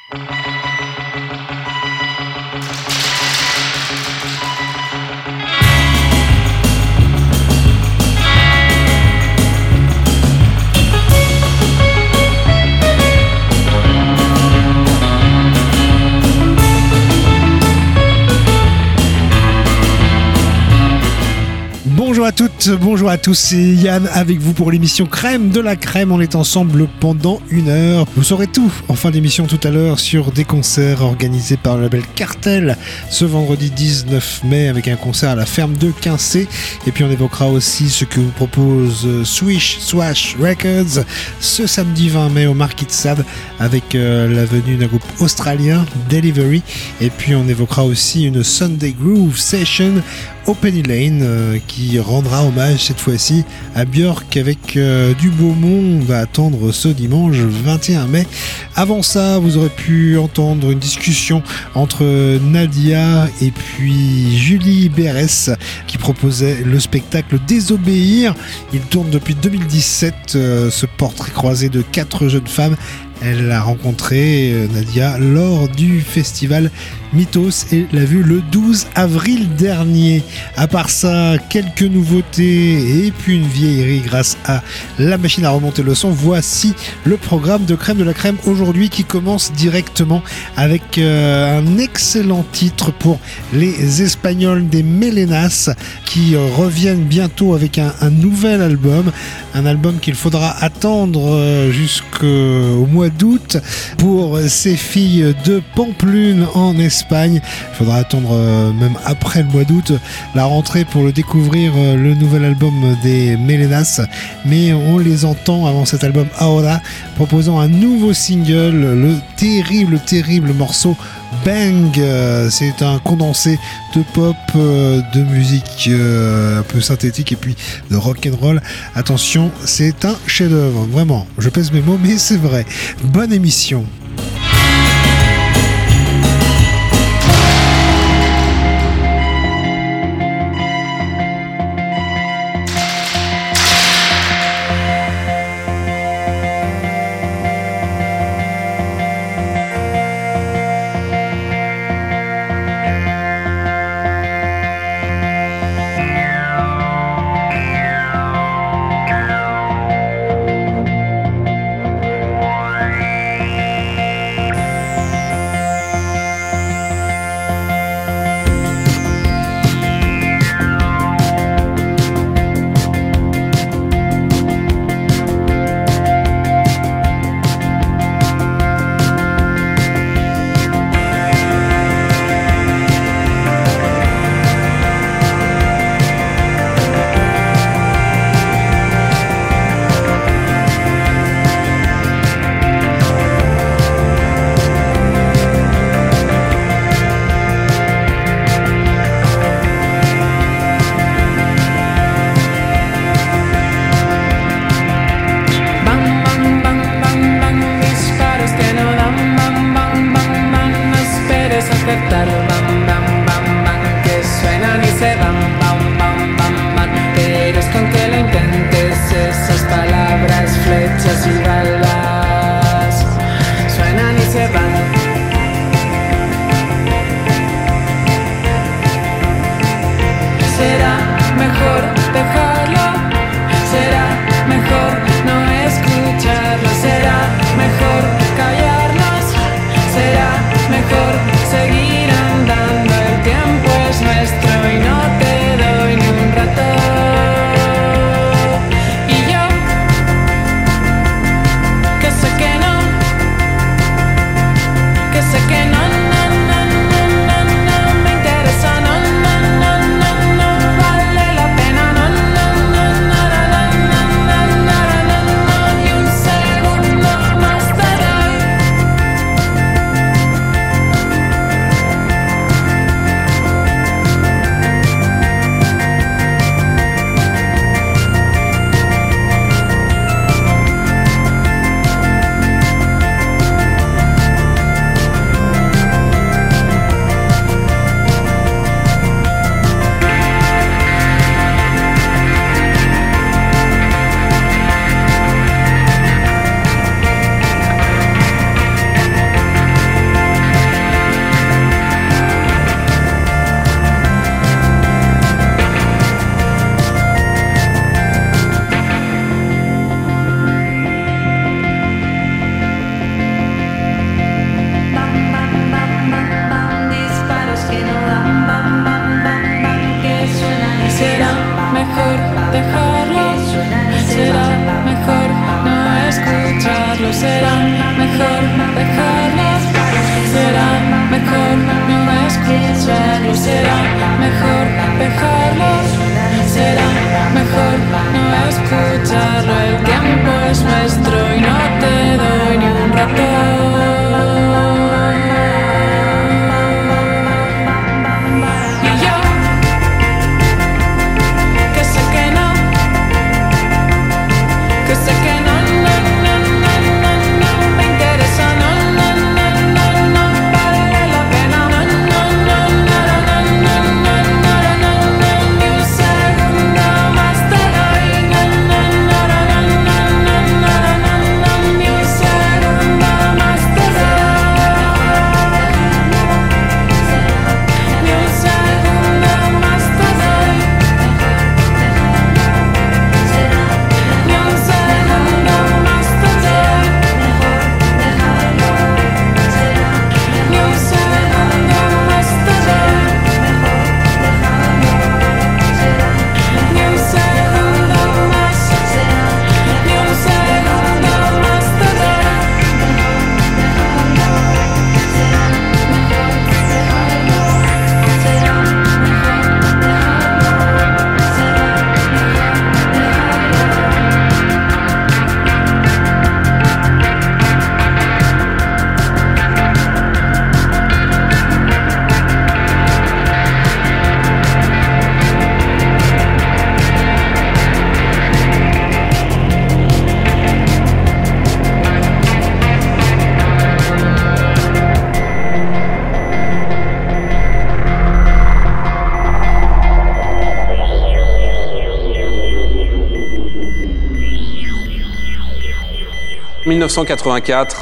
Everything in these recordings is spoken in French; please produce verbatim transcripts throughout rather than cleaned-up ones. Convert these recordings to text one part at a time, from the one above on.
Bonjour à toutes, bonjour à tous, c'est Yann avec vous pour l'émission Crème de la Crème. On est ensemble pendant une heure. Vous saurez tout en fin d'émission tout à l'heure sur des concerts organisés par le label Cartel ce vendredi dix-neuf mai avec un concert à la ferme de Quincé. Et puis on évoquera aussi ce que vous propose Swish Swash Records ce samedi vingt mai au Marquis de Sade avec euh, la venue d'un groupe australien, Delivery. Et puis on évoquera aussi une Sunday Groove Session au Penny Lane euh, qui rendra hommage cette fois-ci à Björk avec euh, du beau monde à attendre ce dimanche vingt et un mai. Avant ça, vous aurez pu entendre une discussion entre Nadia et puis Julie Berès qui proposait le spectacle Désobéir. Il tourne depuis deux mille dix-sept euh, ce portrait croisé de quatre jeunes femmes. Elle a rencontré Nadia lors du festival Mythos et l'a vue le douze avril dernier. À part ça, quelques nouveautés et puis une vieillerie grâce à la machine à remonter le son. Voici le programme de Crème de la Crème aujourd'hui qui commence directement avec euh, un excellent titre pour les Espagnols des Melenas qui euh, reviennent bientôt avec un, un nouvel album. Un album qu'il faudra attendre euh, jusqu'au mois d'août pour ces filles de Pamplune en Espagne. Il faudra attendre euh, même après le mois d'août la rentrée pour le découvrir, euh, le nouvel album des Melenas, mais on les entend avant cet album Ahora proposant un nouveau single, le terrible terrible morceau Bang. Euh, c'est un condensé de pop, euh, de musique euh, un peu synthétique et puis de rock'n'roll. Attention, c'est un chef-d'œuvre, vraiment. Je pèse mes mots, mais c'est vrai. Bonne émission. No, no, no, no, no, no, vale la pena, no, no. escucharlo, será mejor dejarlo, será mejor no escucharlo, será mejor dejarlo, será mejor no escucharlo. El tiempo es nuestro y no te doy ni un rato. dix-neuf cent quatre-vingt-quatre.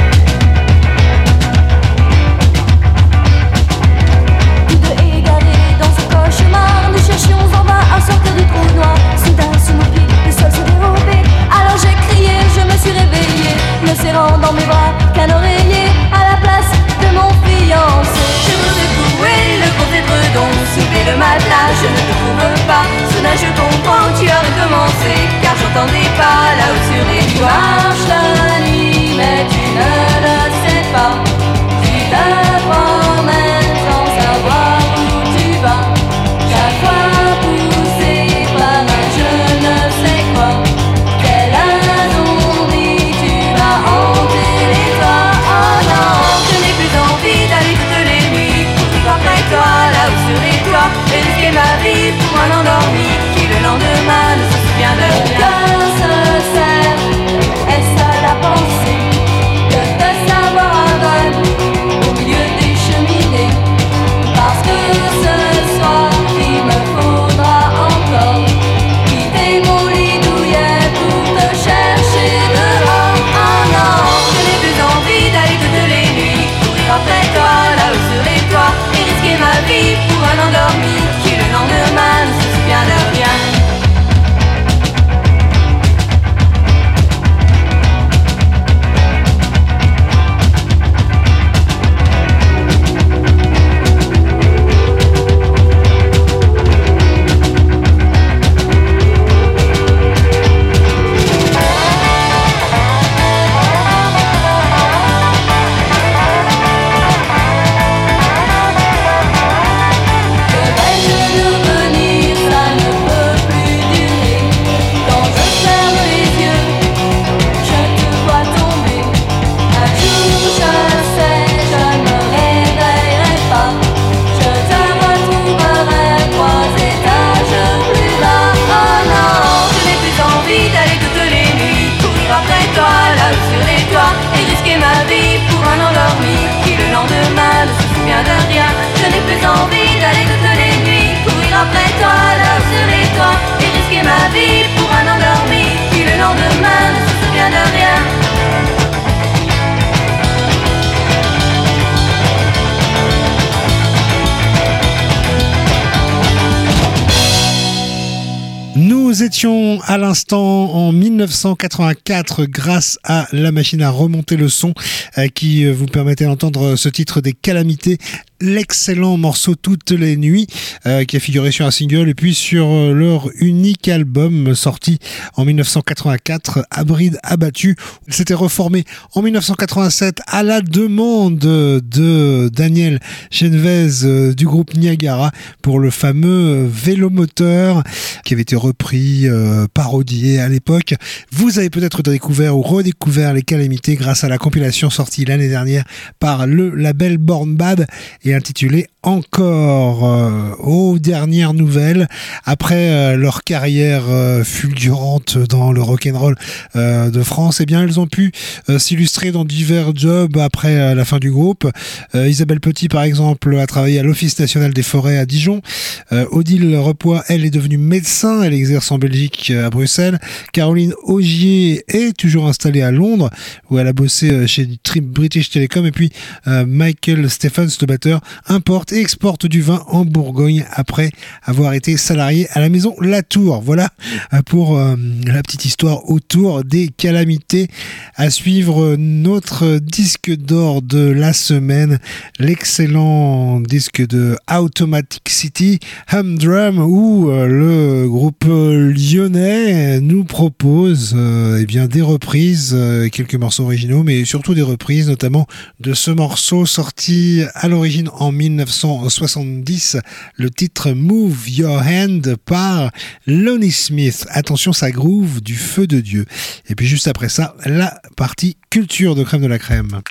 Tous deux égarés dans ce cauchemar, nous cherchions en vain à sortir du trou noir. Soudain sous nos pieds, le sol s'est dérobé. Alors j'ai crié, je me suis réveillée, me serrant dans mes bras qu'un oreiller à la place de mon fiancé. Je me secouais le gros édredon, soulever le matelas, je ne te trouve pas. Soudain je comprends que tu as recommencé, car j'entendais pas là-haut sur les toits. Marche la nuit, mais tu ne le sais pas. Tu te promènes sans savoir où tu vas. Chaque fois poussé par un je ne sais quoi. Quelle incendie tu vas hanter les toits. Oh non, je n'ai plus envie d'aller toutes les nuits courir après toi là-haut sur les toits et risquer ma vie pour un endormi qui le lendemain ne se souvient de rien. Que se sert, est-ce à la pensée de te savoir aveugle au milieu des cheminées? Parce que ce soir il me faudra encore quitter mon lit douillet pour te chercher dehors. Oh non, je n'ai plus envie d'aller toutes les nuits courir après toi là-haut sur les toits et risquer ma vie pour un endormi qui le lendemain ne se souvient de rien. Nous étions à l'instant en dix-neuf cent quatre-vingt-quatre grâce à la machine à remonter le son euh, qui vous permettait d'entendre ce titre des Calamités l'excellent morceau Toutes les nuits euh, qui a figuré sur un single et puis sur euh, leur unique album sorti en dix-neuf cent quatre-vingt-quatre, Abride abattu. Il s'était reformé en dix-neuf cent quatre-vingt-sept à la demande de Daniel Genvez euh, du groupe Niagara pour le fameux Vélomoteur qui avait été repris, euh, parodié à l'époque. Vous avez peut-être découvert ou redécouvert les calamités grâce à la compilation sortie l'année dernière par le label Born Bad et intitulée Encore. Euh, aux dernières nouvelles, après euh, leur carrière euh, fulgurante dans le rock'n'roll euh, de France, eh bien elles ont pu euh, s'illustrer dans divers jobs après euh, la fin du groupe. Euh, Isabelle Petit par exemple a travaillé à l'Office national des forêts à Dijon. Euh, Odile Repoix, elle est devenue médecin, elle exerce en Belgique euh, à Bruxelles. Caroline Augier est toujours installée à Londres où elle a bossé euh, chez British Telecom, et puis euh, Michael Stephens, le batteur, importe et exporte du vin en Bourgogne après avoir été salarié à la maison Latour. Voilà pour euh, la petite histoire autour des calamités. À suivre notre disque d'or de la semaine, l'excellent disque de Automatic City, Humdrum, où euh, le groupe lyonnais nous propose euh, eh bien des reprises, euh, quelques morceaux originaux, mais surtout des reprises, notamment de ce morceau sorti à l'origine en dix-neuf cent soixante-dix, le titre Move Your Hand par Lonnie Smith. Attention, ça groove du feu de Dieu. Et puis juste après ça, la partie culture de Crème de la Crème.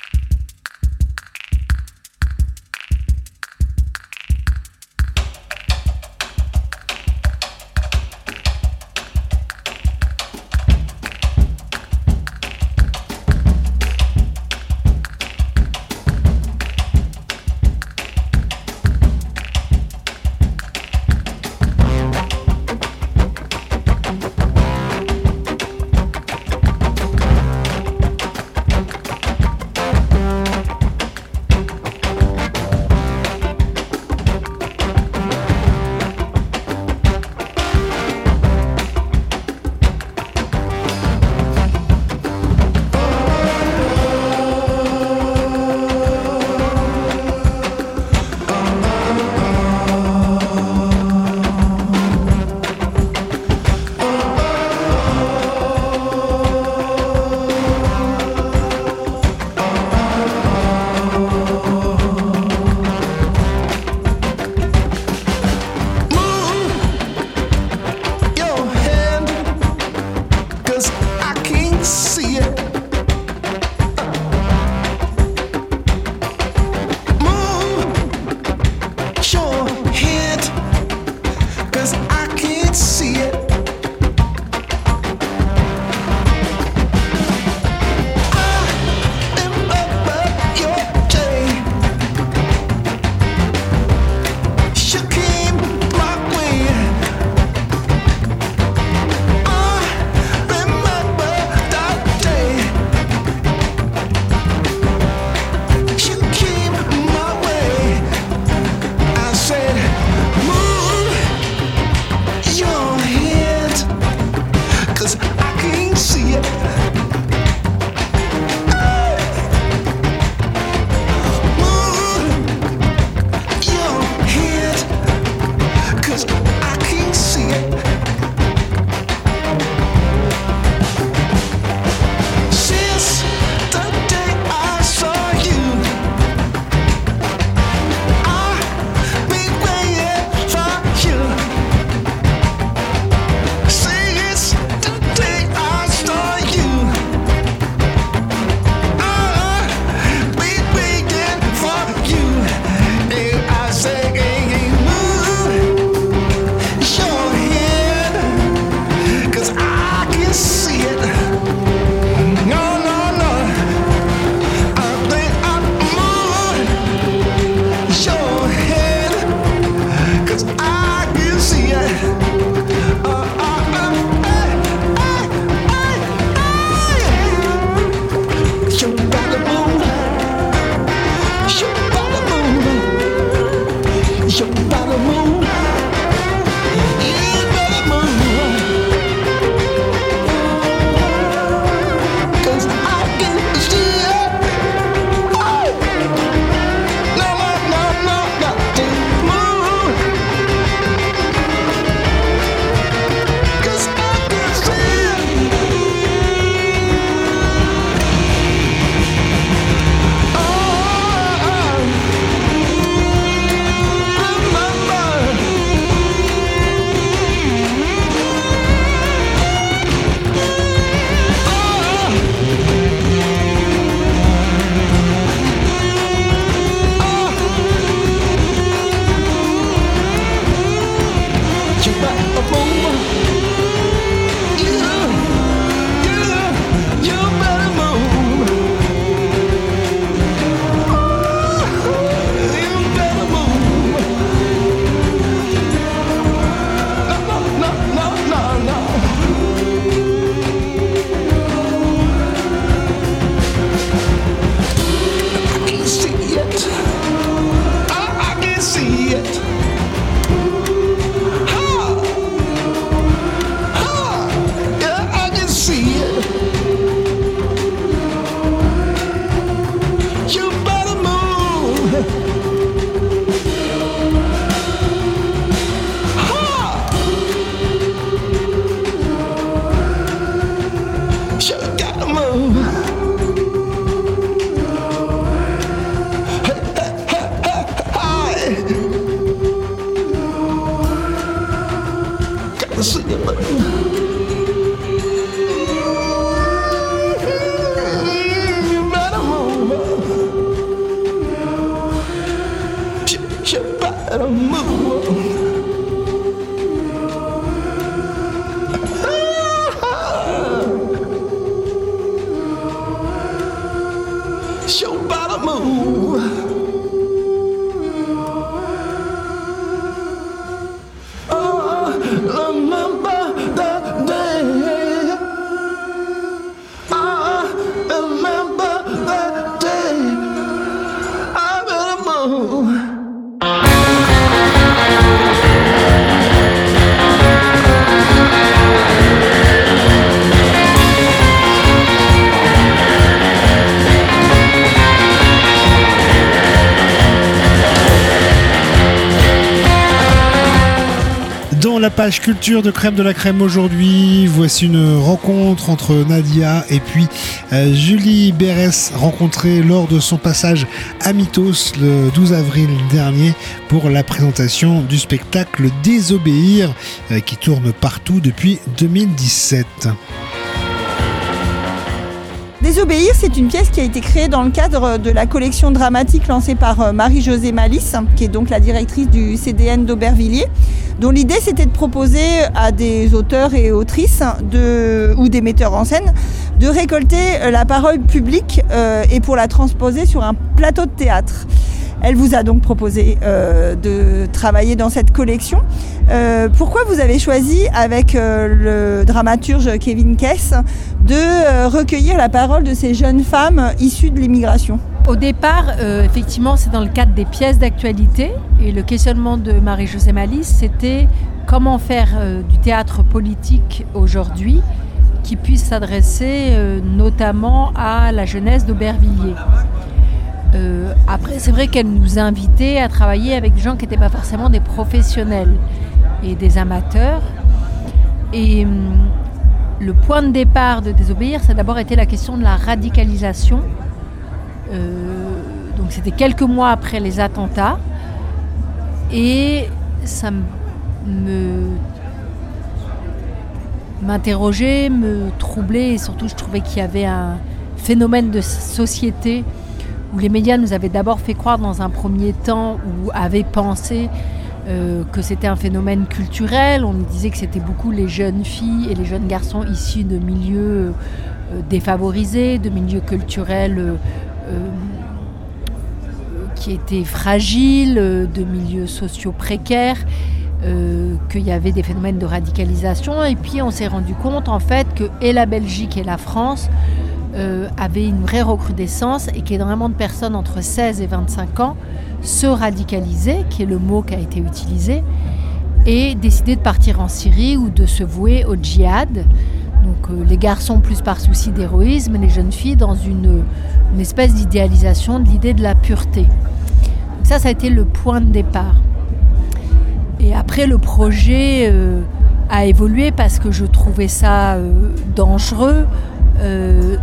show by the moon. Oh, remember that day. I remember that day. I'm in the moon. Dans la page culture de Crème de la Crème aujourd'hui, voici une rencontre entre Nadia et puis euh, Julie Berès, rencontrée lors de son passage à Mythos le douze avril dernier pour la présentation du spectacle Désobéir euh, qui tourne partout depuis deux mille dix-sept. Désobéir, c'est une pièce qui a été créée dans le cadre de la collection dramatique lancée par Marie-Josée Malice, qui est donc la directrice du C D N d'Aubervilliers, dont l'idée c'était de proposer à des auteurs et autrices de, ou des metteurs en scène de récolter la parole publique euh, et pour la transposer sur un plateau de théâtre. Elle vous a donc proposé euh, de travailler dans cette collection. Euh, pourquoi vous avez choisi, avec euh, le dramaturge Kevin Kess, de euh, recueillir la parole de ces jeunes femmes issues de l'immigration ? Au départ, euh, effectivement, c'est dans le cadre des pièces d'actualité. Et le questionnement de Marie-Josée Malice, c'était comment faire euh, du théâtre politique aujourd'hui qui puisse s'adresser euh, notamment à la jeunesse d'Aubervilliers. Euh, après, c'est vrai qu'elle nous invitait à travailler avec des gens qui n'étaient pas forcément des professionnels et des amateurs. Et hum, le point de départ de Désobéir, ça a d'abord été la question de la radicalisation. Euh, donc c'était quelques mois après les attentats. Et ça me m'interrogeait, me troublait, et surtout je trouvais qu'il y avait un phénomène de société où les médias nous avaient d'abord fait croire dans un premier temps, ou avaient pensé euh, que c'était un phénomène culturel. On nous disait que c'était beaucoup les jeunes filles et les jeunes garçons issus de milieux euh, défavorisés, de milieux culturels euh, euh, qui étaient fragiles, euh, de milieux sociaux précaires, euh, qu'il y avait des phénomènes de radicalisation. Et puis on s'est rendu compte en fait que et la Belgique et la France Euh, avait une vraie recrudescence et qu'énormément de personnes entre seize et vingt-cinq ans se radicalisaient, qui est le mot qui a été utilisé, et décidaient de partir en Syrie ou de se vouer au djihad. Donc euh, les garçons plus par souci d'héroïsme, les jeunes filles dans une, une espèce d'idéalisation de l'idée de la pureté. Donc ça, ça a été le point de départ. Et après, le projet euh, a évolué parce que je trouvais ça euh, dangereux euh,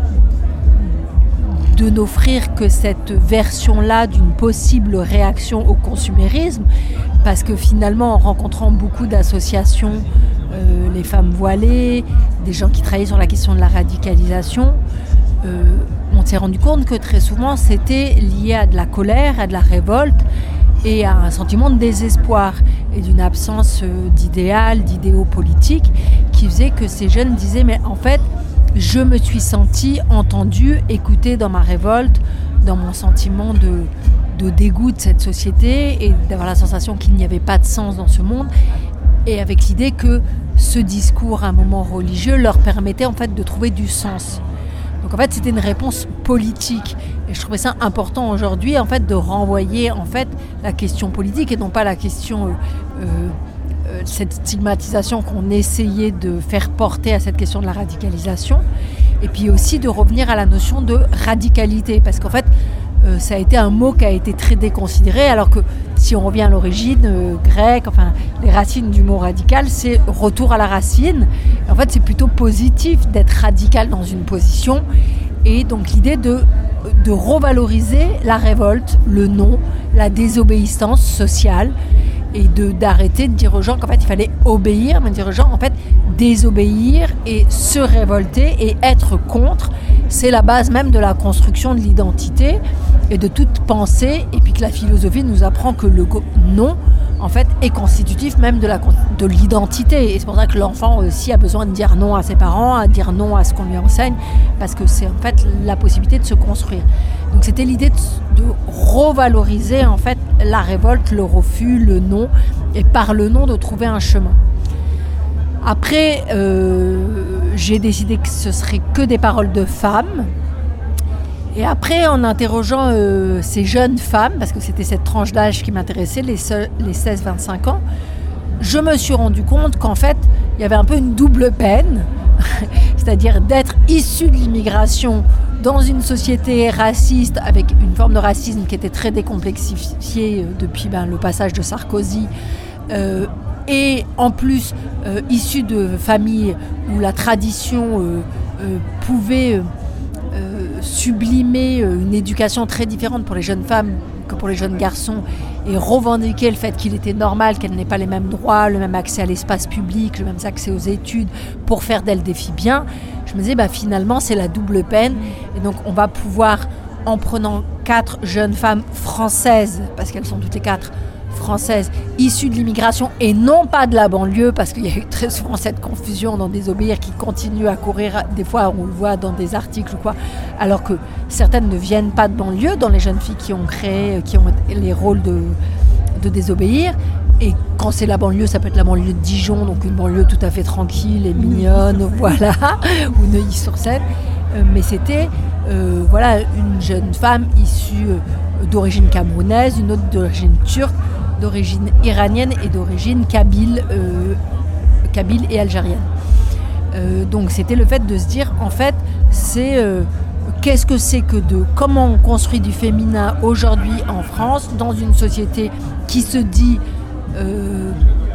de n'offrir que cette version-là d'une possible réaction au consumérisme, parce que finalement, en rencontrant beaucoup d'associations, euh, les femmes voilées, des gens qui travaillaient sur la question de la radicalisation, euh, on s'est rendu compte que très souvent, c'était lié à de la colère, à de la révolte et à un sentiment de désespoir et d'une absence euh, d'idéal, d'idéaux politiques, qui faisait que ces jeunes disaient « mais en fait, je me suis sentie entendue, écoutée dans ma révolte, dans mon sentiment de, de dégoût de cette société et d'avoir la sensation qu'il n'y avait pas de sens dans ce monde. » Et avec l'idée que ce discours, à un moment religieux, leur permettait en fait de trouver du sens. Donc en fait, c'était une réponse politique. Et je trouvais ça important aujourd'hui en fait, de renvoyer en fait, la question politique et non pas la question... Euh, euh, cette stigmatisation qu'on essayait de faire porter à cette question de la radicalisation, et puis aussi de revenir à la notion de radicalité, parce qu'en fait euh, ça a été un mot qui a été très déconsidéré, alors que si on revient à l'origine euh, grecque, enfin les racines du mot radical, c'est retour à la racine. En fait, c'est plutôt positif d'être radical dans une position, et donc l'idée de, de revaloriser la révolte, le non, la désobéissance sociale, et de, d'arrêter de dire aux gens qu'en fait il fallait obéir, mais de dire aux gens en fait désobéir et se révolter et être contre, c'est la base même de la construction de l'identité et de toute pensée, et puis que la philosophie nous apprend que le non en fait est constitutif même de, la, de l'identité, et c'est pour ça que l'enfant aussi a besoin de dire non à ses parents, à dire non à ce qu'on lui enseigne, parce que c'est en fait la possibilité de se construire. Donc c'était l'idée de, de revaloriser en fait la révolte, le refus, le non, et par le non de trouver un chemin. Après, euh, j'ai décidé que ce serait que des paroles de femmes. Et après, en interrogeant euh, ces jeunes femmes, parce que c'était cette tranche d'âge qui m'intéressait, les, se- les seize vingt-cinq ans, je me suis rendu compte qu'en fait, il y avait un peu une double peine, c'est-à-dire d'être issu de l'immigration dans une société raciste, avec une forme de racisme qui était très décomplexifiée euh, depuis ben, le passage de Sarkozy, euh, et en plus euh, issu de familles où la tradition euh, euh, pouvait euh, euh, sublimer euh, une éducation très différente pour les jeunes femmes que pour les jeunes garçons, et revendiquer le fait qu'il était normal qu'elles n'aient pas les mêmes droits, le même accès à l'espace public, le même accès aux études, pour faire d'elles des filles bien. Je me disais, bah, finalement, c'est la double peine. Et donc, on va pouvoir, en prenant quatre jeunes femmes françaises, parce qu'elles sont toutes les quatre françaises, issues de l'immigration et non pas de la banlieue, parce qu'il y a eu très souvent cette confusion dans Désobéir qui continue à courir, des fois on le voit dans des articles ou quoi, alors que certaines ne viennent pas de banlieue, dans les jeunes filles qui ont créé, qui ont les rôles de, de Désobéir. Et quand c'est la banlieue, ça peut être la banlieue de Dijon, donc une banlieue tout à fait tranquille et mignonne, voilà, ou Neuilly-sur-Seine. Euh, mais c'était euh, voilà, une jeune femme issue euh, d'origine camerounaise, une autre d'origine turque, d'origine iranienne et d'origine kabyle, euh, kabyle et algérienne. Euh, donc c'était le fait de se dire, en fait, c'est euh, qu'est-ce que c'est que de comment on construit du féminin aujourd'hui en France, dans une société qui se dit euh,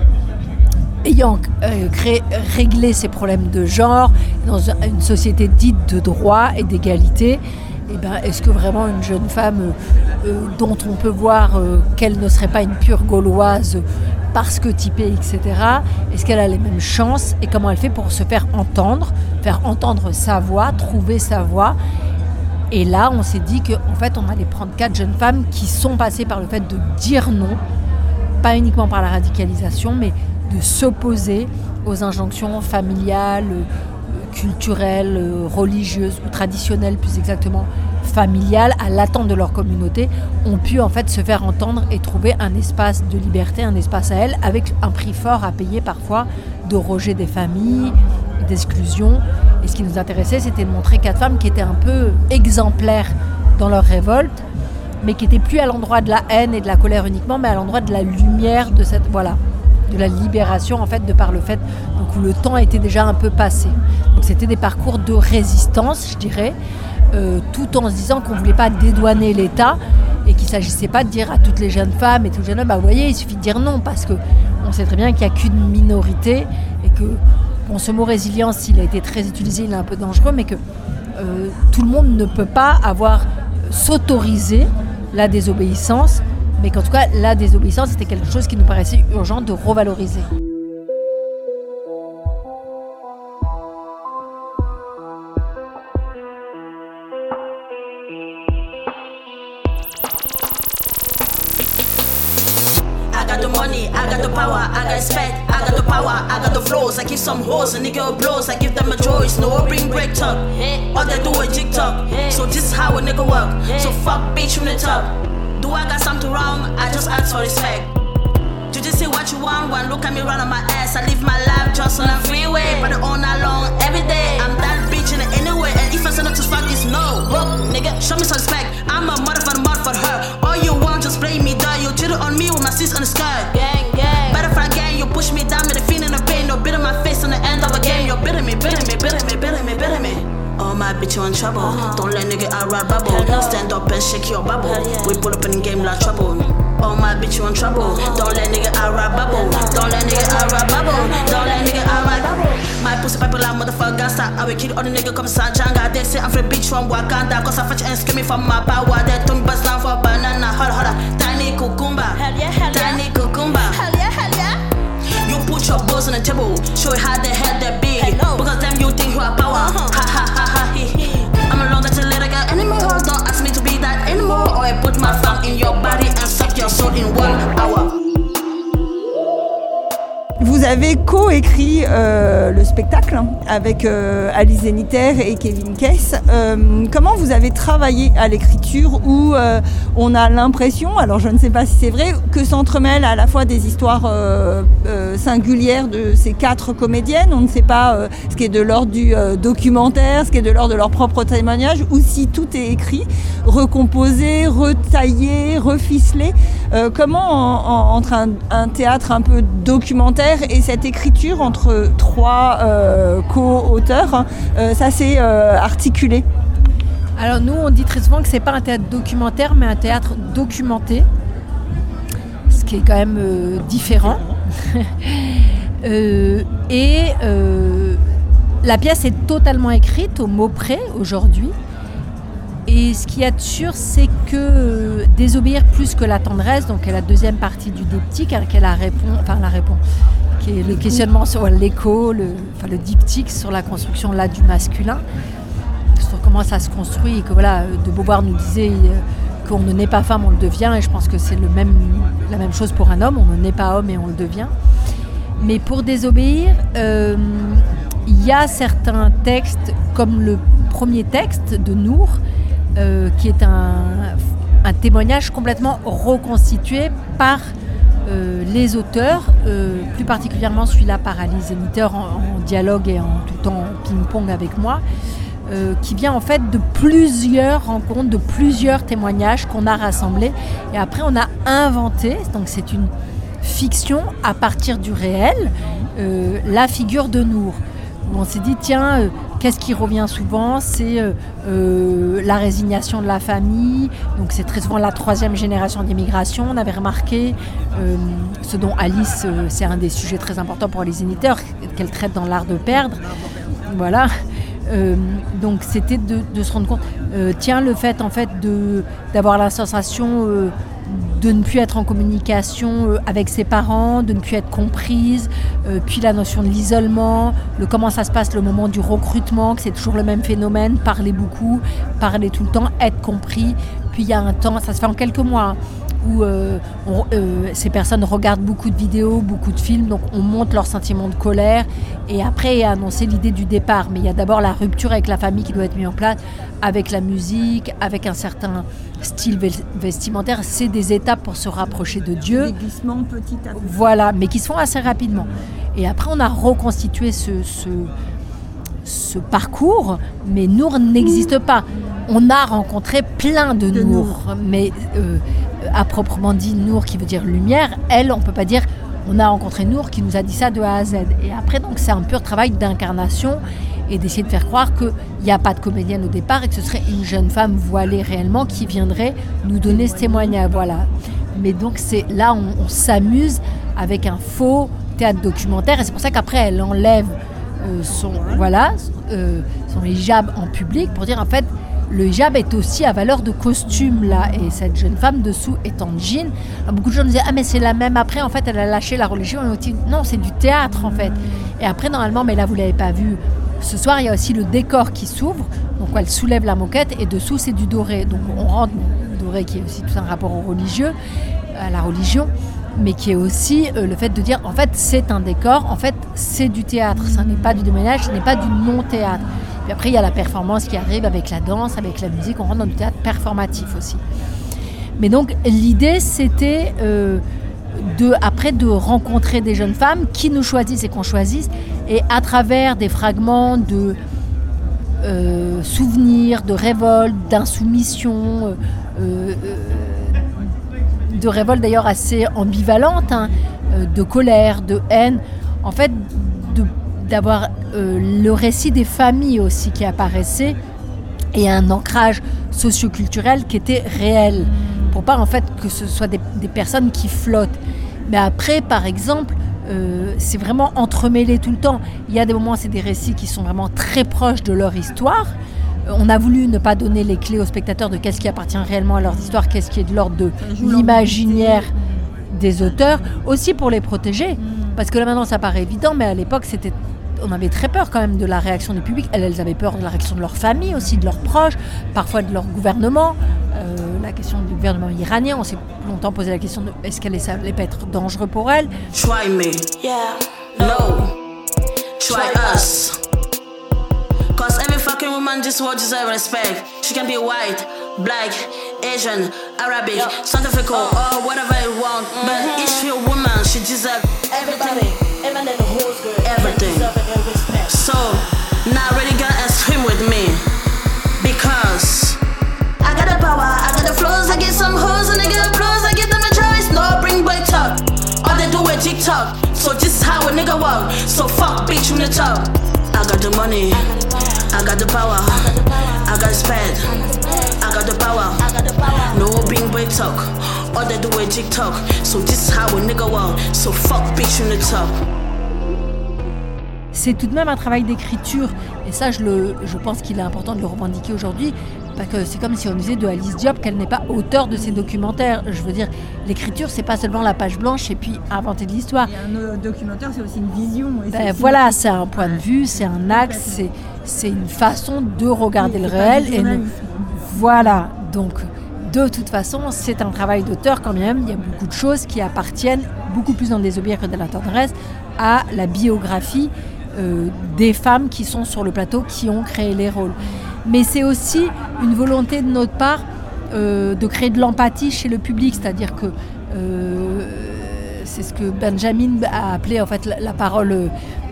ayant euh, créé, réglé ses problèmes de genre, dans une société dite de droit et d'égalité. Eh ben, est-ce que vraiment une jeune femme euh, euh, dont on peut voir euh, qu'elle ne serait pas une pure gauloise parce que typée, et cetera, est-ce qu'elle a les mêmes chances et comment elle fait pour se faire entendre, faire entendre sa voix, trouver sa voix. Et là, on s'est dit qu'en fait, on allait prendre quatre jeunes femmes qui sont passées par le fait de dire non, pas uniquement par la radicalisation, mais de s'opposer aux injonctions familiales, culturelles, religieuses ou traditionnelles, plus exactement familiales, à l'attente de leur communauté, ont pu en fait se faire entendre et trouver un espace de liberté, un espace à elles, avec un prix fort à payer parfois de rejet des familles, d'exclusion. Et ce qui nous intéressait, c'était de montrer quatre femmes qui étaient un peu exemplaires dans leur révolte, mais qui n'étaient plus à l'endroit de la haine et de la colère uniquement, mais à l'endroit de la lumière, de cette, voilà, de la libération en fait, de par le fait donc, où le temps était déjà un peu passé. Donc c'était des parcours de résistance, je dirais, euh, tout en se disant qu'on ne voulait pas dédouaner l'État et qu'il ne s'agissait pas de dire à toutes les jeunes femmes et tous les jeunes hommes, bah, vous voyez, il suffit de dire non, parce qu'on sait très bien qu'il n'y a qu'une minorité et que, bon, ce mot résilience, il a été très utilisé, il est un peu dangereux, mais que euh, tout le monde ne peut pas avoir euh, s'autoriser la désobéissance, mais qu'en tout cas, la désobéissance, c'était quelque chose qui nous paraissait urgent de revaloriser. I got the money, I got the power, I got respect, I got the power, I got the flows. I give some hoes, a nigga blows, I give them a choice. No bring break talk, all they do is jig talk. So this is how a nigga work. So fuck bitch from the top. Do I got something wrong? I just ask for respect. You just say what you want, one look at me run on my ass. I live my life just on a freeway, but all night long, every day. I'm that bitch in it anyway, and if I say not to fuck is no. Look, nigga, show me some respect. I'm a motherfucker, motherfucker her. All you want, just play me down. You cheated on me with my sis on the sky. Gang, gang. Butterfly gang, you push me down with the feeling of pain. No bit of my face on the end of a game. You're bitter me, bitter me, bitter me, bitter me, bitter me. Oh my bitch, you in trouble. Uh-huh. Don't let nigga out ride bubble. Stand up and shake your bubble. Yeah. We pull up in the game like trouble. Oh my bitch, you in trouble. Uh-huh. Don't let nigga out ride bubble. Don't let nigga out ride bubble. Don't let nigga out ride bubble. My pussy pipe like motherfucker gangsta. I will kill all the nigga come Sanjanga. They say I'm free bitch from Wakanda. Cause I fetch and screaming from my power. They told me bust down for banana. Holla holla. Tiny cucumber. Hell yeah, hell yeah. Tiny cucumber. Hell yeah, hell yeah. You put your balls on the table. Show you how the hell they big. Because them you think you are power. Uh-huh. Ha ha ha ha he he. I'm alone that you let a girl anymore. Don't ask me to be that anymore. Or I put my thumb in your body and suck your soul in one hour. Vous avez avez co-écrit euh, le spectacle hein, avec euh, Alice Zeniter et Kevin Case. Euh, comment vous avez travaillé à l'écriture où euh, on a l'impression, alors je ne sais pas si c'est vrai, que s'entremêlent à la fois des histoires euh, euh, singulières de ces quatre comédiennes, on ne sait pas euh, ce qui est de l'ordre du euh, documentaire, ce qui est de l'ordre de leur propre témoignage, ou si tout est écrit, recomposé, retaillé, reficelé. Euh, comment en, en, entre un, un théâtre un peu documentaire et cette écriture entre trois euh, co-auteurs, hein, euh, ça s'est euh, articulé? Alors nous, on dit très souvent que c'est pas un théâtre documentaire, mais un théâtre documenté, ce qui est quand même euh, différent. euh, et euh, la pièce est totalement écrite au mot près aujourd'hui. Et ce qu'il y a de sûr, c'est que euh, Désobéir plus que la tendresse, donc la deuxième partie du diptyque, à laquelle elle répond, enfin elle répond, qui est le questionnement sur l'écho, le, enfin, le diptyque sur la construction là du masculin, sur comment ça se construit, et que voilà, de Beauvoir nous disait euh, qu'on ne naît pas femme, on le devient, et je pense que c'est le même, la même chose pour un homme, on ne naît pas homme et on le devient. Mais pour Désobéir, euh, il y a certains textes, comme le premier texte de Nour, Euh, qui est un, un témoignage complètement reconstitué par euh, les auteurs, euh, plus particulièrement celui-là par Alice Zeniter en, en dialogue et en tout le temps en ping-pong avec moi, euh, qui vient en fait de plusieurs rencontres, de plusieurs témoignages qu'on a rassemblés. Et après, on a inventé, donc c'est une fiction à partir du réel, euh, la figure de Nour. Où on s'est dit, tiens, euh, qu'est-ce qui revient souvent ? C'est euh, euh, la résignation de la famille. Donc c'est très souvent la troisième génération d'immigration. On avait remarqué, euh, ce dont Alice, euh, c'est un des sujets très importants pour les éditeurs, qu'elle traite dans L'Art de perdre. Voilà. Euh, donc c'était de, de se rendre compte, euh, tiens, le fait en fait de, d'avoir la sensation euh, de ne plus être en communication euh, avec ses parents, de ne plus être comprise, euh, puis la notion de l'isolement, le comment ça se passe le moment du recrutement, que c'est toujours le même phénomène, parler beaucoup, parler tout le temps, être compris. Puis il y a un temps, ça se fait en quelques mois, hein, où euh, on, euh, ces personnes regardent beaucoup de vidéos, beaucoup de films, donc on monte leur sentiment de colère, et après est annoncé l'idée du départ. Mais il y a d'abord la rupture avec la famille qui doit être mise en place, avec la musique, avec un certain style vestimentaire. C'est des étapes pour se rapprocher de Dieu. Des glissements petit à petit. Voilà, mais qui se font assez rapidement. Et après, on a reconstitué ce, ce, ce parcours, mais Nour n'existe pas. On a rencontré plein de, de Nour, Nour, mais euh, à proprement dit Nour qui veut dire lumière, elle, on ne peut pas dire on a rencontré Nour qui nous a dit ça de A à Z. Et après, donc, c'est un pur travail d'incarnation et d'essayer de faire croire qu'il n'y a pas de comédienne au départ et que ce serait une jeune femme voilée réellement qui viendrait nous donner ce témoignage. Voilà. Mais donc, c'est, là, on, on s'amuse avec un faux théâtre documentaire et c'est pour ça qu'après, elle enlève euh, son, voilà, euh, son hijab en public pour dire en fait, le hijab est aussi à valeur de costume là, et cette jeune femme dessous est en jean. Alors, beaucoup de gens me disaient ah mais c'est la même après en fait elle a lâché la religion. Et on dit, non, c'est du théâtre en fait. Et après normalement, mais là vous l'avez pas vu ce soir, il y a aussi le décor qui s'ouvre, donc elle soulève la moquette et dessous c'est du doré. Donc on rentre le doré qui est aussi tout un rapport au religieux, à la religion, mais qui est aussi euh, le fait de dire en fait c'est un décor, en fait c'est du théâtre, ça n'est pas du témoignage, ce n'est pas du non-théâtre. Puis après, il y a la performance qui arrive avec la danse, avec la musique. On rentre dans du théâtre performatif aussi. Mais donc, l'idée, c'était euh, de, après de rencontrer des jeunes femmes qui nous choisissent et qu'on choisisse. Et à travers des fragments de euh, souvenirs, de révolte, d'insoumission, euh, euh, de révolte d'ailleurs assez ambivalente, hein, euh, de colère, de haine. En fait, de d'avoir euh, le récit des familles aussi qui apparaissait et un ancrage socioculturel qui était réel pour pas en fait que ce soit des, des personnes qui flottent. Mais après, par exemple, euh, c'est vraiment entremêlé tout le temps. Il y a des moments, c'est des récits qui sont vraiment très proches de leur histoire. Euh, on a voulu ne pas donner les clés aux spectateurs de qu'est-ce qui appartient réellement à leur histoire, qu'est-ce qui est de l'ordre de l'imaginaire des auteurs, aussi pour les protéger. Parce que là maintenant ça paraît évident, mais à l'époque c'était, on avait très peur quand même de la réaction du public. Elles, elles avaient peur de la réaction de leur famille aussi, de leurs proches, parfois de leur gouvernement. Euh, la question du gouvernement iranien, on s'est longtemps posé la question de est-ce qu'elle allait pas être dangereux pour elles. Try me, yeah. No, try us. Cause every fucking woman in this world deserves respect. She can be white, black, Asian, Arabic, scientific, or whatever you want. But each real woman, she deserves everything. Everything. So, now really girl and scream with me. Because I got the power, I got the flows, I get some hoes and they get applause, I get them a choice. No, bring back talk. All they do is TikTok. So this is how a nigga walk. So fuck bitch from the top. I got the money, I got the power, I got the spend, I got the power. No bring back talk. All they do is TikTok. So this is how a nigga walk. So fuck bitch from the top. C'est tout de même un travail d'écriture, et ça je, le, je pense qu'il est important de le revendiquer aujourd'hui, parce que c'est comme si on disait de Alice Diop qu'elle n'est pas auteure de ses documentaires. Je veux dire, l'écriture c'est pas seulement la page blanche et puis inventer de l'histoire. Et un documentaire c'est aussi une vision. Et ben, c'est voilà, c'est un point de vue, c'est un axe, c'est, c'est une façon de regarder oui, le réel. Et nous, voilà, donc de toute façon c'est un travail d'auteur quand même, il y a beaucoup de choses qui appartiennent, beaucoup plus dans le désobéir que dans la tendresse, à la biographie Euh, des femmes qui sont sur le plateau, qui ont créé les rôles. Mais c'est aussi une volonté de notre part euh, de créer de l'empathie chez le public, c'est-à-dire que euh, c'est ce que Benjamin a appelé en fait la, la parole, euh,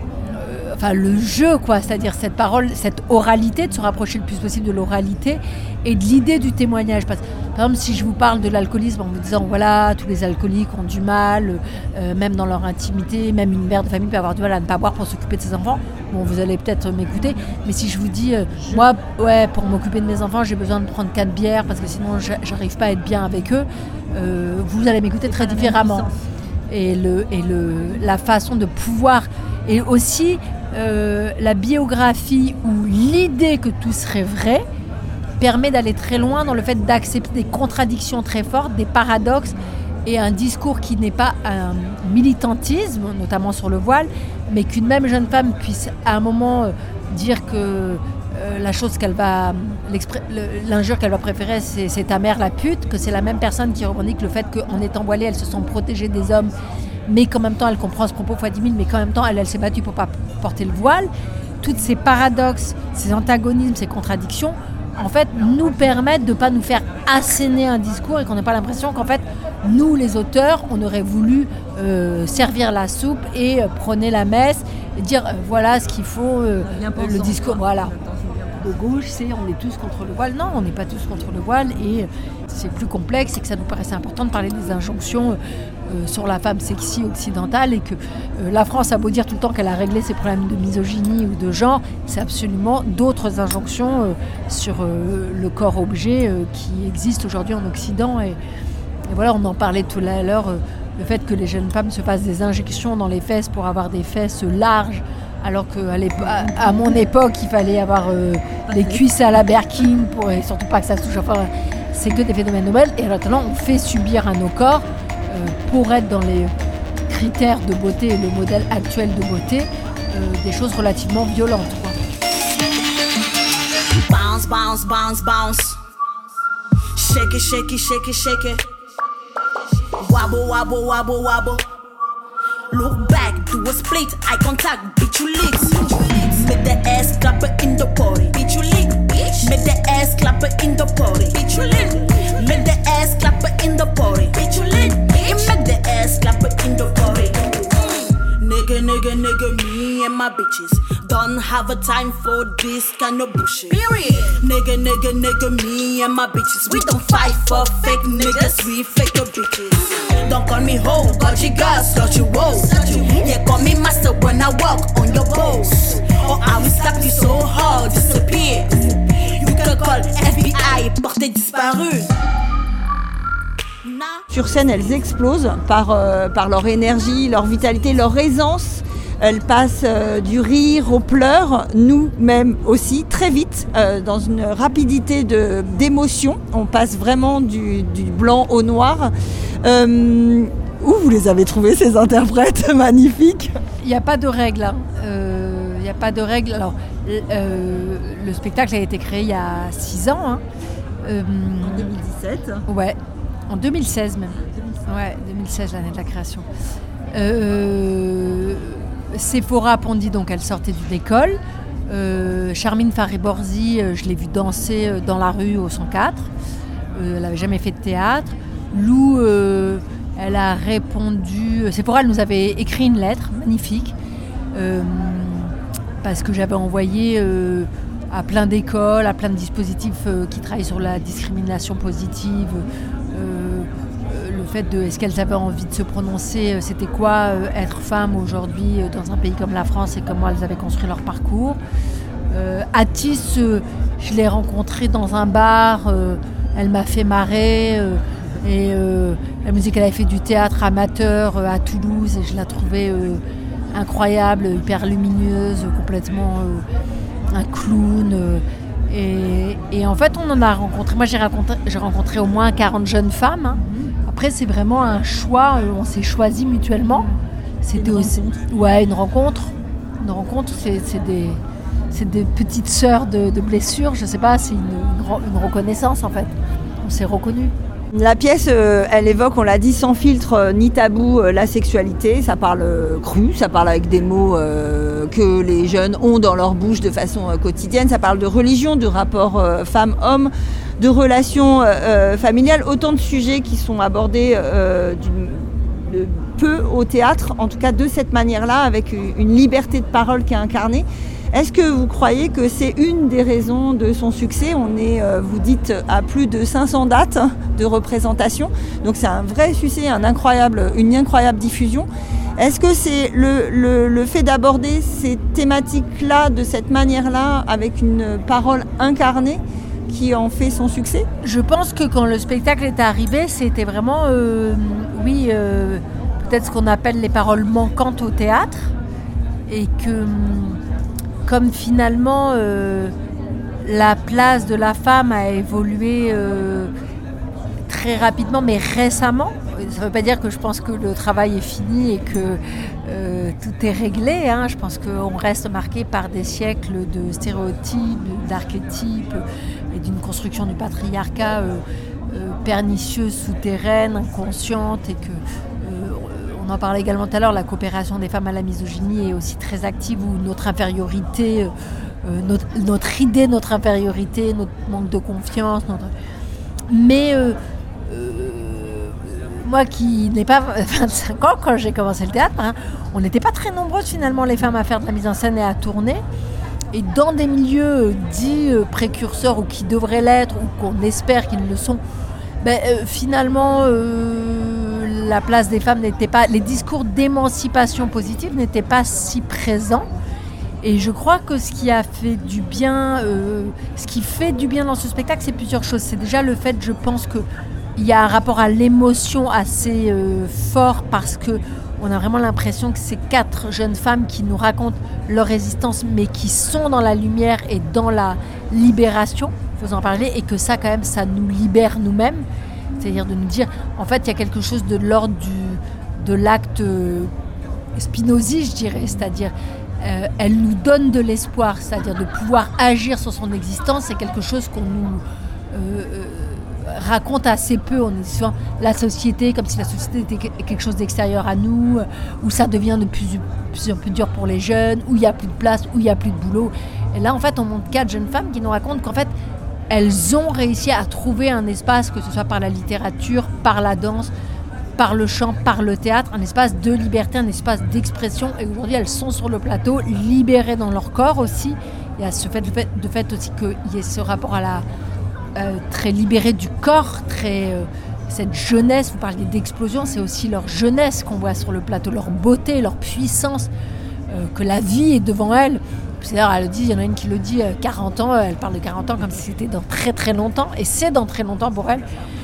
enfin le jeu, quoi, c'est-à-dire cette parole, cette oralité, de se rapprocher le plus possible de l'oralité et de l'idée du témoignage. Parce, par exemple, si je vous parle de l'alcoolisme en vous disant voilà, tous les alcooliques ont du mal, euh, même dans leur intimité, même une mère de famille peut avoir du mal à ne pas boire pour s'occuper de ses enfants. Bon, vous allez peut-être m'écouter, mais si je vous dis euh, moi, ouais, pour m'occuper de mes enfants, j'ai besoin de prendre quatre bières parce que sinon j'arrive pas à être bien avec eux, euh, vous allez m'écouter très différemment. Et, le, et le, la façon de pouvoir, et aussi euh, la biographie ou l'idée que tout serait vrai, permet d'aller très loin dans le fait d'accepter des contradictions très fortes, des paradoxes et un discours qui n'est pas un militantisme, notamment sur le voile, mais qu'une même jeune femme puisse à un moment dire que euh, la chose qu'elle va, l'injure qu'elle va préférer, c'est, c'est ta mère la pute, que c'est la même personne qui revendique le fait qu'en étant voilée, elle se sent protégée des hommes, mais qu'en même temps elle comprend ce propos fois dix mille, mais qu'en même temps elle, elle s'est battue pour pas porter le voile. Tous ces paradoxes, ces antagonismes, ces contradictions, en fait, nous permettent de ne pas nous faire asséner un discours et qu'on n'ait pas l'impression qu'en fait, nous, les auteurs, on aurait voulu euh, servir la soupe et euh, prôner la messe et dire euh, voilà ce qu'il faut, euh, le discours, voilà. De gauche, c'est on est tous contre le voile. Non, on n'est pas tous contre le voile et c'est plus complexe et que ça nous paraissait important de parler des injonctions euh, sur la femme sexy occidentale et que euh, la France a beau dire tout le temps qu'elle a réglé ses problèmes de misogynie ou de genre, c'est absolument d'autres injonctions euh, sur euh, le corps-objet euh, qui existent aujourd'hui en Occident et, et voilà, on en parlait tout à l'heure, euh, le fait que les jeunes femmes se fassent des injections dans les fesses pour avoir des fesses larges. Alors qu'à à, à mon époque, il fallait avoir euh, les cuisses à la Birkin, pour, et surtout pas que ça se touche. Enfin, c'est que des phénomènes nouvelles. Et maintenant, on fait subir à nos corps, euh, pour être dans les critères de beauté et le modèle actuel de beauté, euh, des choses relativement violentes, quoi. Bounce, bounce, bounce, bounce. Shake it, shake it, shake it, shake it. Wobble, wobble, wobble, wobble. Look back, do a split, eye contact, bitch you licks. Make the ass clap in the party, bitch you lick, bitch. Make the ass clap in the party, bitch you lick. Make the ass clap in the party, bitch you lick, bitch. Make the ass clap in the party. Nigga, nigga, nigga, me and my bitches don't have a time for this kind of bullshit. Period. Nigga, nigga, nigga, me and my bitches, we don't fight for fake niggas, we fake the bitches. Don't call me hoe, call you girls, call you woe. Yeah, call me master when I walk on your pose. Or I will slap you so hard, disappear. You can call F B I, portée disparue. Sur scène, elles explosent par, euh, par leur énergie, leur vitalité, leur aisance. Elles passent euh, du rire aux pleurs, nous-mêmes aussi, très vite, euh, dans une rapidité de, d'émotion. On passe vraiment du, du blanc au noir. Euh, où vous les avez trouvés, ces interprètes magnifiques ? Il n'y a pas de règle. Hein. Euh, il n'y a pas de règle. Alors, euh, le spectacle a été créé il y a six ans. Hein. Euh, en deux mille dix-sept. Ouais, en deux mille seize même. Ouais, deux mille seize, l'année de la création. Euh, Sephora Pondy, donc elle sortait d'une école. Euh, Charmine Faré-Borzi, euh, je l'ai vue danser euh, dans la rue au cent quatre. Euh, elle n'avait jamais fait de théâtre. Lou, euh, elle a répondu... Sephora, elle nous avait écrit une lettre magnifique euh, parce que j'avais envoyé euh, à plein d'écoles, à plein de dispositifs euh, qui travaillent sur la discrimination positive, euh, le fait de est-ce qu'elles avaient envie de se prononcer, c'était quoi euh, être femme aujourd'hui euh, dans un pays comme la France et comment elles avaient construit leur parcours. Euh, Atis, euh, je l'ai rencontrée dans un bar, euh, elle m'a fait marrer euh, et euh, la musique, elle avait fait du théâtre amateur euh, à Toulouse et je la trouvais euh, incroyable, hyper lumineuse, complètement euh, un clown. Euh, et, et en fait, on en a rencontré, moi j'ai rencontré, j'ai rencontré au moins quarante jeunes femmes. Hein. Après, c'est vraiment un choix, on s'est choisis mutuellement. C'était une aussi rencontre. Ouais, une rencontre. Une rencontre, c'est, c'est, des, c'est des petites sœurs de, de blessures, je sais pas, c'est une, une, une reconnaissance en fait. On s'est reconnus. La pièce, euh, elle évoque, on l'a dit, sans filtre euh, ni tabou, euh, la sexualité. Ça parle euh, cru, ça parle avec des mots euh, que les jeunes ont dans leur bouche de façon euh, quotidienne. Ça parle de religion, de rapport euh, femme-homme, de relations euh, familiales. Autant de sujets qui sont abordés euh, d'une, de peu au théâtre, en tout cas de cette manière-là, avec une liberté de parole qui est incarnée. Est-ce que vous croyez que c'est une des raisons de son succès ? On est, euh, vous dites, à plus de cinq cents dates de représentation. Donc c'est un vrai succès, un incroyable, une incroyable diffusion. Est-ce que c'est le, le, le fait d'aborder ces thématiques-là de cette manière-là, avec une parole incarnée, qui en fait son succès ? Je pense que quand le spectacle est arrivé, c'était vraiment, euh, oui, euh, peut-être ce qu'on appelle les paroles manquantes au théâtre. Et que... Comme finalement euh, la place de la femme a évolué euh, très rapidement, mais récemment, ça ne veut pas dire que je pense que le travail est fini et que euh, tout est réglé. Hein. Je pense qu'on reste marqué par des siècles de stéréotypes, d'archétypes et d'une construction du patriarcat euh, euh, pernicieuse, souterraine, inconsciente et que... On en parlait également tout à l'heure, la coopération des femmes à la misogynie est aussi très active, où notre infériorité, euh, notre, notre idée, notre infériorité, notre manque de confiance. Notre... Mais euh, euh, moi qui n'ai pas vingt-cinq ans, quand j'ai commencé le théâtre, hein, on n'était pas très nombreuses finalement les femmes à faire de la mise en scène et à tourner. Et dans des milieux dits euh, précurseurs ou qui devraient l'être, ou qu'on espère qu'ils le sont, ben, euh, finalement... Euh, la place des femmes n'était pas... Les discours d'émancipation positive n'étaient pas si présents. Et je crois que ce qui a fait du bien... Euh, ce qui fait du bien dans ce spectacle, c'est plusieurs choses. C'est déjà le fait, je pense, qu'il y a un rapport à l'émotion assez euh, fort parce qu'on a vraiment l'impression que c'est quatre jeunes femmes qui nous racontent leur résistance, mais qui sont dans la lumière et dans la libération, il faut en parler, et que ça, quand même, ça nous libère nous-mêmes. C'est-à-dire de nous dire, en fait, il y a quelque chose de l'ordre du, de l'acte euh, Spinozi, je dirais, c'est-à-dire, euh, elle nous donne de l'espoir, c'est-à-dire de pouvoir agir sur son existence, c'est quelque chose qu'on nous euh, euh, raconte assez peu. On dit souvent la société, comme si la société était quelque chose d'extérieur à nous, où ça devient de plus, plus en plus dur pour les jeunes, où il n'y a plus de place, où il n'y a plus de boulot. Et là, en fait, on montre quatre jeunes femmes qui nous racontent qu'en fait, elles ont réussi à trouver un espace, que ce soit par la littérature, par la danse, par le chant, par le théâtre, un espace de liberté, un espace d'expression. Et aujourd'hui, elles sont sur le plateau, libérées dans leur corps aussi. Il y a ce fait, de fait, de fait aussi qu'il y ait ce rapport à la euh, très libéré du corps, très euh, cette jeunesse. Vous parliez d'explosion, c'est aussi leur jeunesse qu'on voit sur le plateau, leur beauté, leur puissance, euh, que la vie est devant elles. C'est d'ailleurs, elle le dit, il y en a une qui le dit, euh, quarante ans, elle parle de quarante ans comme si c'était dans très très longtemps, et c'est dans très longtemps pour elle.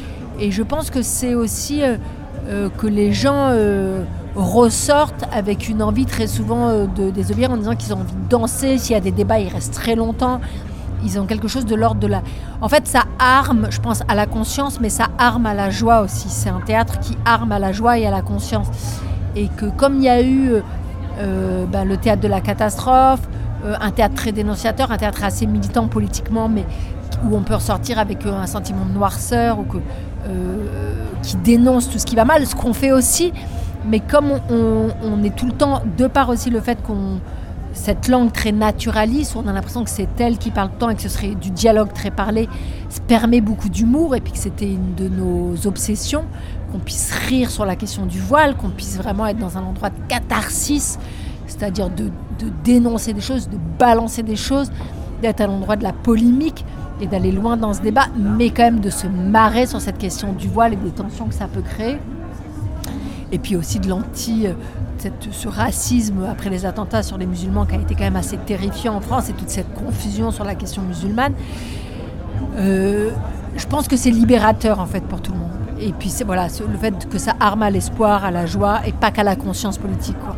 Et je pense que c'est aussi euh, euh, que les gens euh, ressortent avec une envie très souvent euh, de désobéir en disant qu'ils ont envie de danser, s'il y a des débats, ils restent très longtemps, ils ont quelque chose de l'ordre de la... En fait, ça arme, je pense, à la conscience, mais ça arme à la joie aussi. C'est un théâtre qui arme à la joie et à la conscience. Et que comme il y a eu euh, ben, le théâtre de la catastrophe, Euh, un théâtre très dénonciateur, un théâtre assez militant politiquement, mais où on peut ressortir avec un sentiment de noirceur ou que, euh, qui dénonce tout ce qui va mal, ce qu'on fait aussi. Mais comme on, on, on est tout le temps, de par aussi le fait qu'on cette langue très naturaliste, où on a l'impression que c'est elle qui parle tout le temps et que ce serait du dialogue très parlé, ça permet beaucoup d'humour et puis que c'était une de nos obsessions, qu'on puisse rire sur la question du voile, qu'on puisse vraiment être dans un endroit de catharsis, c'est-à-dire de, de dénoncer des choses, de balancer des choses, d'être à l'endroit de la polémique et d'aller loin dans ce débat, mais quand même de se marrer sur cette question du voile et des tensions que ça peut créer. Et puis aussi de l'anti... Cette, ce racisme après les attentats sur les musulmans qui a été quand même assez terrifiant en France et toute cette confusion sur la question musulmane, euh, je pense que c'est libérateur en fait pour tout le monde. Et puis c'est voilà, c'est le fait que ça arme à l'espoir, à la joie et pas qu'à la conscience politique, quoi.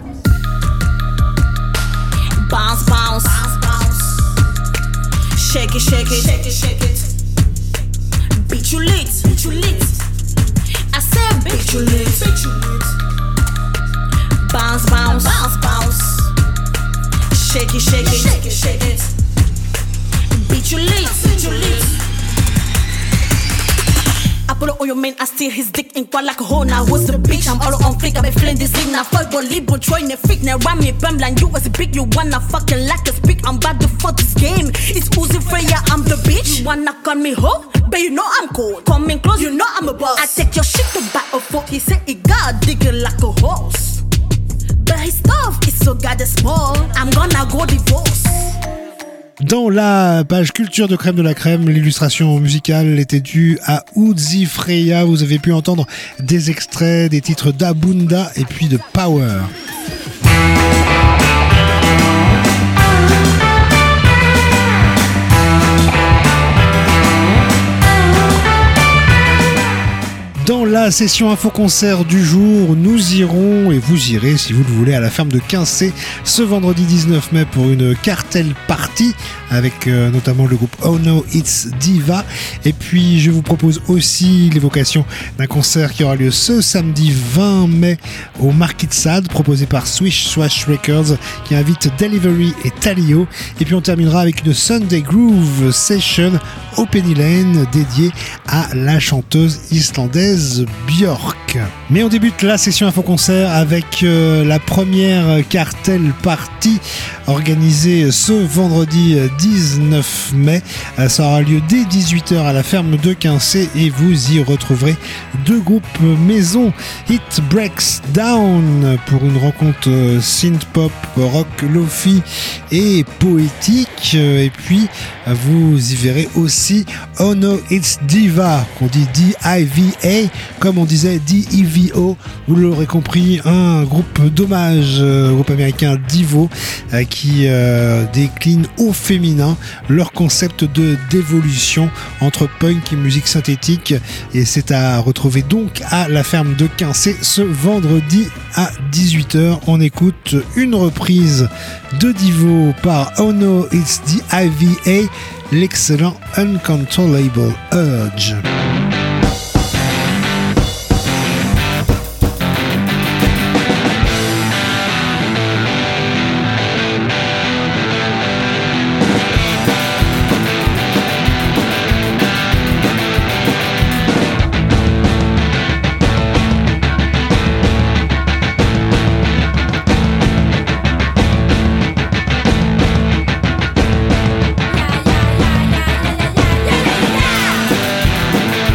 Bounce, bounce, bounce, bounce. Shake it, shake it, shake it, shake it. Beat you lit, beat you lit. I said beat you lit, beat you lit. Bounce, bounce, bounce, bounce. Shake it, shake it, shake it, shake it. Beat you lit, beat you lit. I pull up on your man, I steal his dick and quite like a hoe. Now what's the bitch? I'm all on flick, I've been feeling this thing. Now fuck believe, but trying to freak. Now run me, bam, like you was a big. You wanna fucking like a speak. I'm about to fuck this game. It's Uzi Freya, I'm the bitch. You wanna call me hoe? But you know I'm cold. Coming close, you know I'm a boss. I take your shit to back a fuck. He said he got dig it like a horse. But his stuff is so goddamn small. I'm gonna go divorce. Dans la page culture de Crème de la Crème, l'illustration musicale était due à Uzi Freya. Vous avez pu entendre des extraits des titres d'Abunda et puis de Power. Dans la session info-concert du jour, nous irons, et vous irez si vous le voulez, à la ferme de Quincé ce vendredi dix-neuf mai pour une cartel party avec euh, notamment le groupe Oh No It's Diva. Et puis je vous propose aussi l'évocation d'un concert qui aura lieu ce samedi vingt mai au Marquis de Sade, proposé par Swish Swash Records, qui invite Delivery et Talio. Et puis on terminera avec une Sunday Groove Session au Penny Lane dédiée à la chanteuse islandaise Björk. Mais on débute la session info-concert avec euh, la première cartel party organisée ce vendredi dix-neuf mai. Euh, ça aura lieu dès dix-huit heures à la ferme de Quincé et vous y retrouverez deux groupes maison. It Breaks Down pour une rencontre euh, synth-pop, rock, lofi et poétique. Euh, et puis euh, vous y verrez aussi Oh No It's Diva, qu'on dit D I V A, comme on disait D E V O, vous l'aurez compris, un groupe d'hommage euh, au groupe américain Divo euh, qui euh, décline au féminin leur concept de d'évolution entre punk et musique synthétique, et c'est à retrouver donc à la ferme de Quincé ce vendredi à dix-huit heures. On écoute une reprise de Divo par Oh No It's D I V A, l'excellent Uncontrollable Urge. Yeah, yeah, yeah, yeah, yeah, yeah, yeah, yeah.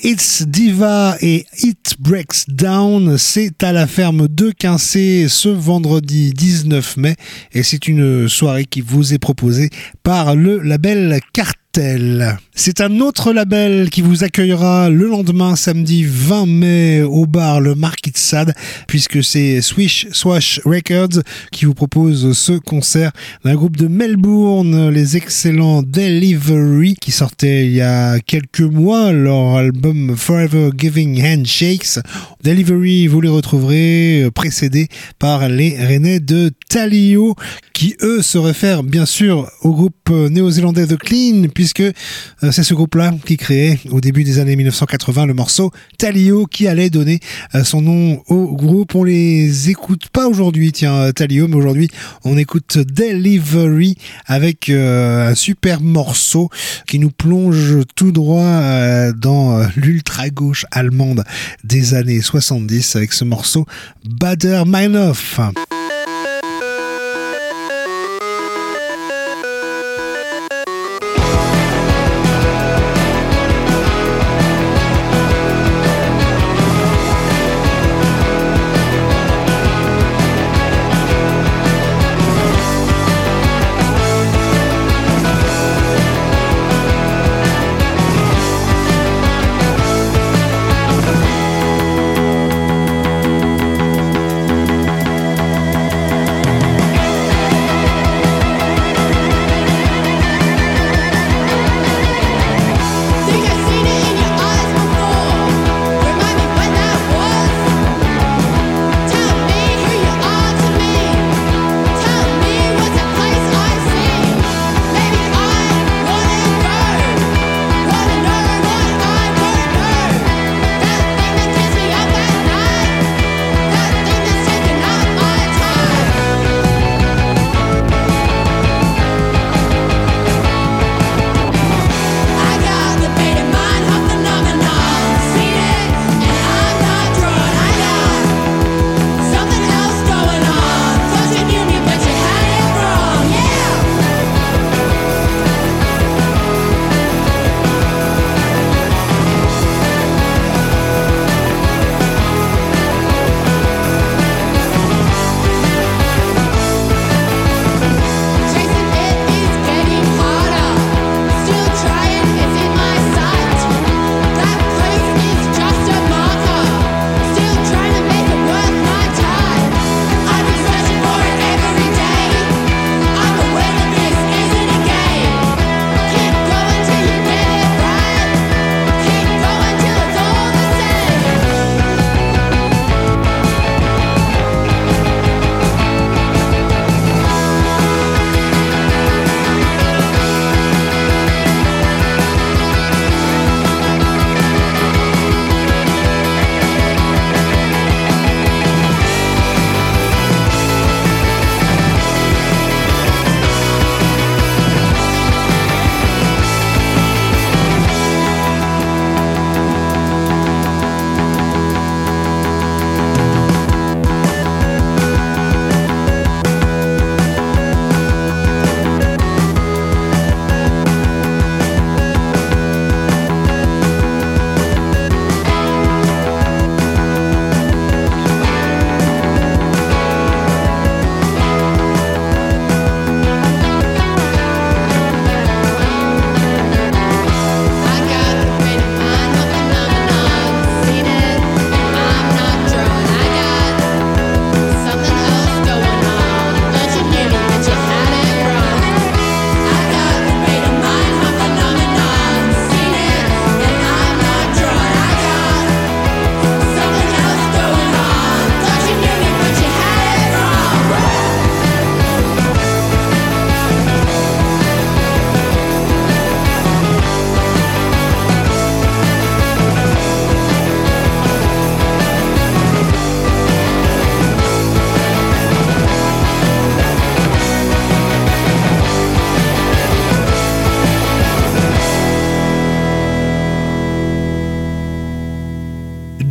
It's Diva et It Breaks Down, c'est à la ferme de Quincé ce vendredi dix-neuf mai et c'est une soirée qui vous est proposée par le label Cartel. C'est un autre label qui vous accueillera le lendemain, samedi vingt mai, au bar Le Marquis de Sade, puisque c'est Swish Swash Records qui vous propose ce concert d'un groupe de Melbourne, les excellents Delivery, qui sortaient il y a quelques mois leur album Forever Giving Handshakes. Delivery, vous les retrouverez précédés par les Rennais de Talio, qui eux se réfèrent bien sûr au groupe néo-zélandais The Clean, puisque c'est ce groupe-là qui créait au début des années mille neuf cent quatre-vingts le morceau Talio qui allait donner son nom au groupe. On les écoute pas aujourd'hui, tiens, Talio, mais aujourd'hui on écoute Delivery avec euh, un super morceau qui nous plonge tout droit euh, dans l'ultra-gauche allemande des années soixante-dix avec ce morceau Bader Meinhof. Thank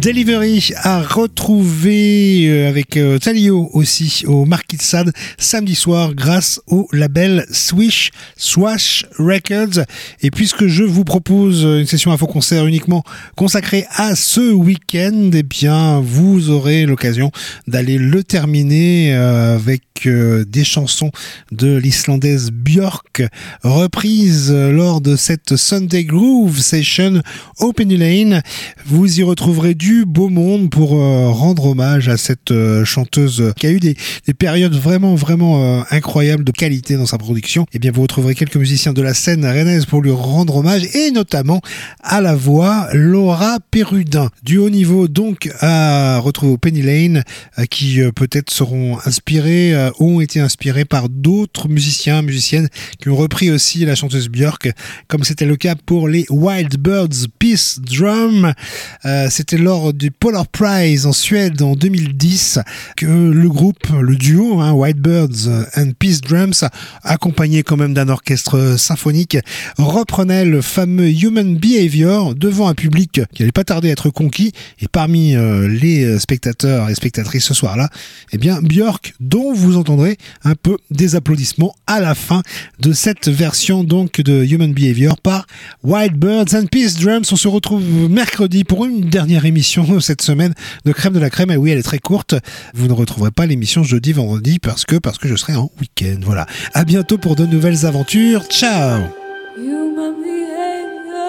Delivery à retrouver avec euh, Talio aussi au Marquis de Sade samedi soir grâce au label Swish Swash Records. Et puisque je vous propose une session info-concert uniquement consacrée à ce week-end, eh bien vous aurez l'occasion d'aller le terminer euh, avec euh, des chansons de l'Islandaise Björk reprises lors de cette Sunday Groove Session au Penny Lane. Vous y retrouverez du beau monde pour euh, rendre hommage à cette euh, chanteuse qui a eu des, des périodes vraiment vraiment euh, incroyables de qualité dans sa production. Et bien vous retrouverez quelques musiciens de la scène rennaise pour lui rendre hommage, et notamment à la voix Laura Perrudin. Du haut niveau donc à retrouver au Penny Lane, euh, qui euh, peut-être seront inspirés, euh, ont été inspirés par d'autres musiciens, musiciennes qui ont repris aussi la chanteuse Björk, comme c'était le cas pour les Wild Birds Peace Drum. Euh, c'était lors du Polar Prize en Suède en deux mille dix que le groupe, le duo hein, Wild Birds and Peace Drums, accompagné quand même d'un orchestre symphonique, reprenait le fameux Human Behavior devant un public qui n'allait pas tarder à être conquis. Et parmi euh, les spectateurs et spectatrices ce soir-là, eh bien Björk, dont vous entendrez un peu des applaudissements à la fin de cette version donc de Human Behavior par Wild Birds and Peace Drums. On se retrouve mercredi pour une dernière émission cette semaine de Crème de la Crème. Et oui, elle est très courte. Vous ne retrouverez pas l'émission jeudi, vendredi parce que, parce que je serai en week-end. Voilà. À bientôt pour de nouvelles aventures. Ciao! Human behavior,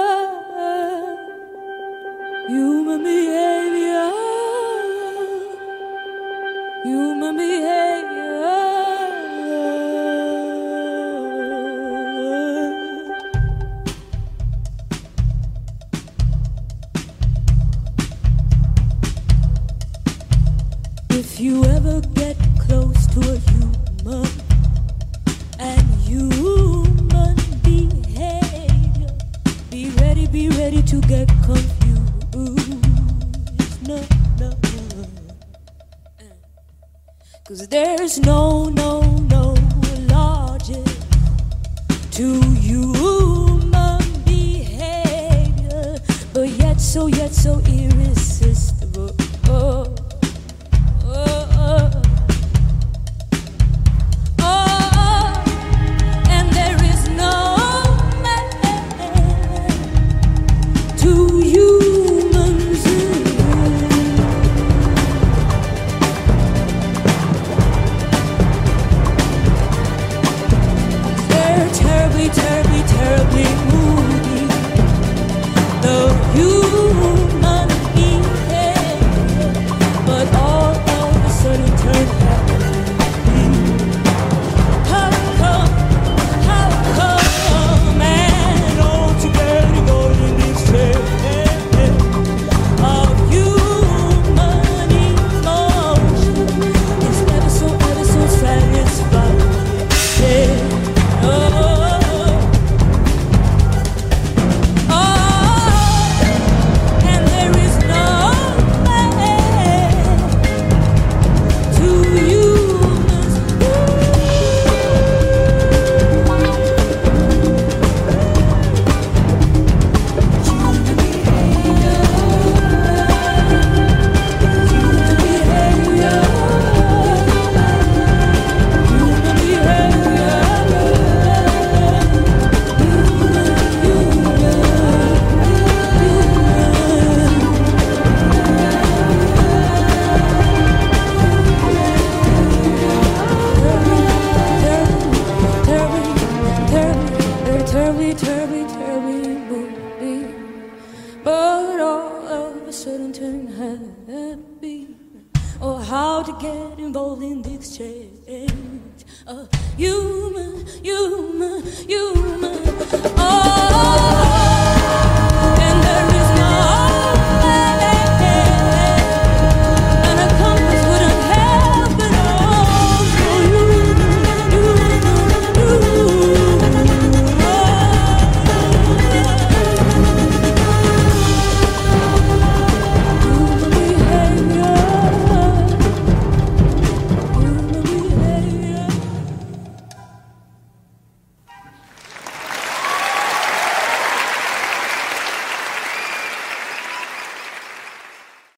human behavior, human behavior. If you ever get close to a human and human behavior, be ready, be ready to get confused. No, no. 'Cause there's no, no, no logic to human behavior, but yet so, yet so irresistible. Oh. Involved in the exchange of human, human, human.